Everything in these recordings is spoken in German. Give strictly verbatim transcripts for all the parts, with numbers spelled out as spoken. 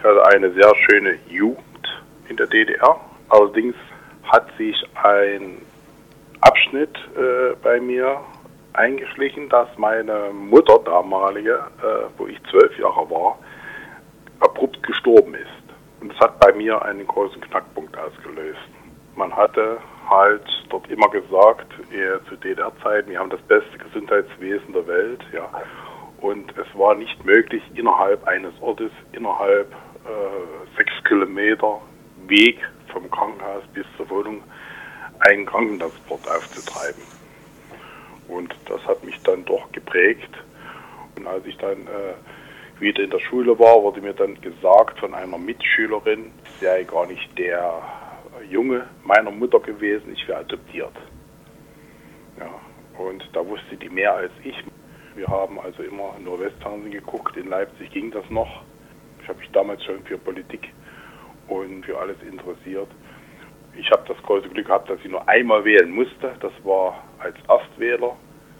Ich hatte eine sehr schöne Jugend in der D D R. Allerdings hat sich ein Abschnitt äh, bei mir eingeschlichen, dass meine Mutter damalige, äh, wo ich zwölf Jahre war, abrupt gestorben ist. Und das hat bei mir einen großen Knackpunkt ausgelöst. Man hatte halt dort immer gesagt, eher zu D D R-Zeiten, wir haben das beste Gesundheitswesen der Welt, ja. Und es war nicht möglich, innerhalb eines Ortes, innerhalb äh, sechs Kilometer Weg vom Krankenhaus bis zur Wohnung, einen Krankentransport aufzutreiben. Und das hat mich dann doch geprägt. Und als ich dann äh, wieder in der Schule war, wurde mir dann gesagt von einer Mitschülerin, sie sei gar nicht der Junge meiner Mutter gewesen, ich wäre adoptiert. Ja, und da wusste die mehr als ich. Wir haben also immer nur Westfernsehen geguckt, in Leipzig ging das noch. Ich habe mich damals schon für Politik und für alles interessiert. Ich habe das große Glück gehabt, dass ich nur einmal wählen musste, das war als Erstwähler.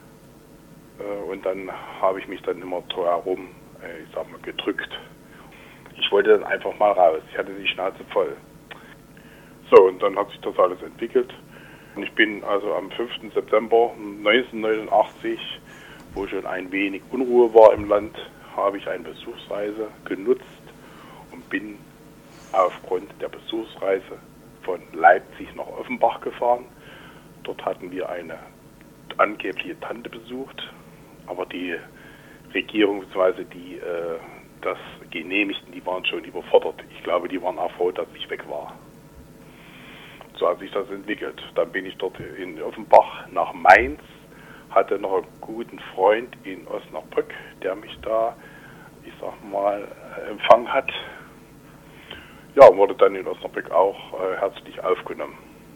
Und dann habe ich mich dann immer drumherum, ich sag mal, gedrückt. Ich wollte dann einfach mal raus, ich hatte die Schnauze voll. So, und dann hat sich das alles entwickelt. Und ich bin also am fünften September neunzehnhundertneunundachtzig, wo schon ein wenig Unruhe war im Land, habe ich eine Besuchsreise genutzt und bin aufgrund der Besuchsreise von Leipzig nach Offenbach gefahren. Dort hatten wir eine angebliche Tante besucht, aber die Regierung bzw. die äh, das genehmigten, die waren schon überfordert. Ich glaube, die waren auch froh, dass ich weg war. So hat sich das entwickelt. Dann bin ich dort in Offenbach nach Mainz, hatte noch einen guten Freund in Osnabrück, der mich da, ich sag mal, empfangen hat. Ja, wurde dann in Osnabrück auch äh, herzlich aufgenommen.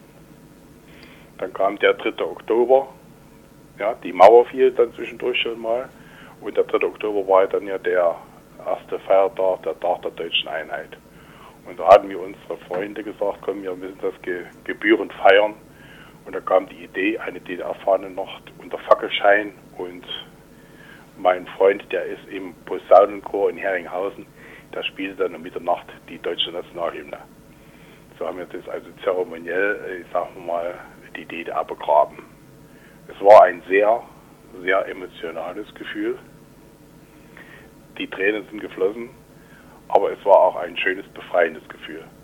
Dann kam der dritte Oktober, ja, die Mauer fiel dann zwischendurch schon mal. Und der dritte Oktober war dann ja der erste Feiertag, der Tag der deutschen Einheit. Und da hatten wir unsere Freunde gesagt, komm, wir müssen das ge gebührend feiern. Und da kam die Idee, eine D D R-Fahne noch unter Fackelschein. Und mein Freund, der ist im Posaunenchor in Heringhausen, der spielte dann um Mitternacht die deutsche Nationalhymne. So haben wir das also zeremoniell, ich sag mal, die D D R begraben. Es war ein sehr, sehr emotionales Gefühl. Die Tränen sind geflossen, aber es war auch ein schönes, befreiendes Gefühl.